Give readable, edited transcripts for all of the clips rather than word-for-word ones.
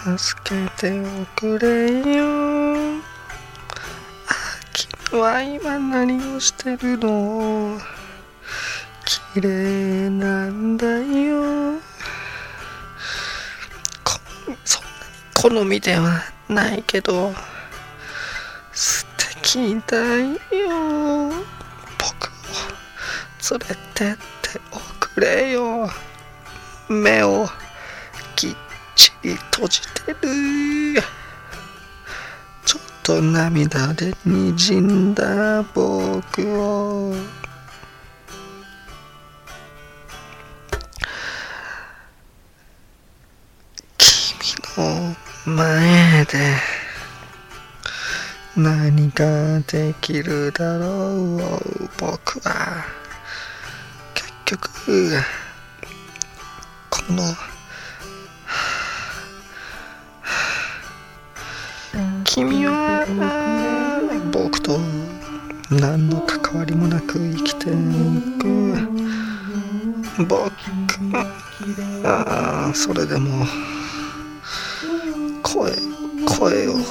助けておくれよ。君は今何をしてるの？綺麗なんだよ。そんなに好みではないけど素敵だよ。僕を連れてっておくれよ。目をきっちり閉じてる。ちょっと涙で滲んだ僕を君の前で何ができるだろう。僕は結局この君は僕と何の関わりもなく生きていく。僕それでも声を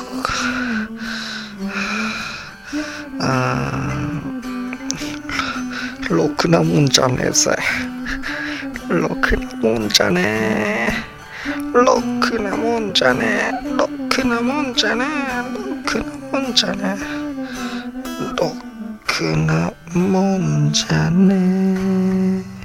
ろくなもんじゃねえぜ。ろくなもんじゃねえ。ろくなもんじゃねえ。ろくなもんじゃねえ。ろくなもんじゃねえ。ろくなもんじゃねえ。